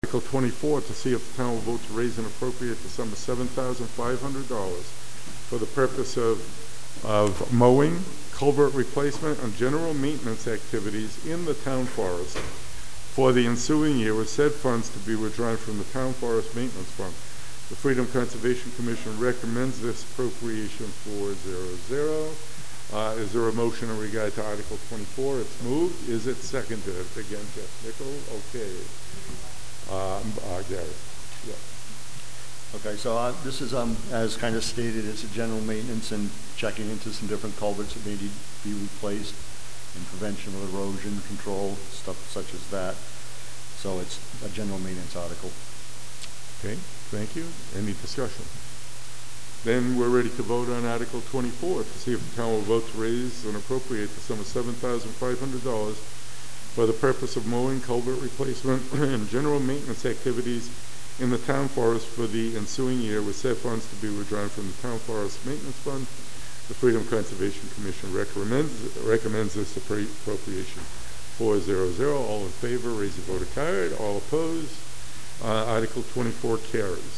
Article 24, to see if the town will vote to raise and appropriate the sum of $7,500 for the purpose of mowing, culvert replacement, and general maintenance activities in the town forest for the ensuing year, with said funds to be withdrawn from the town forest maintenance fund. The Freedom Conservation Commission recommends this appropriation 400. Is there a motion in regard to Article 24? It's moved. Is it seconded? Again, Jeff Nichol. Okay. Gary. Yeah. Okay, so this is, as kind of stated, it's a general maintenance and checking into some different culverts that may need to be replaced and prevention of erosion control, stuff such as that. So it's a general maintenance article. Okay, thank you. Any discussion? Then we're ready to vote on Article 24 to see if the town will vote to raise and appropriate the sum of $7,500 for the purpose of mowing, culvert replacement, and general maintenance activities in the town forest for the ensuing year, with said funds to be withdrawn from the town forest maintenance fund. The Freedom Conservation Commission recommends this appropriation 400. All in favor, raise your voter card. All opposed. Article 24 carries.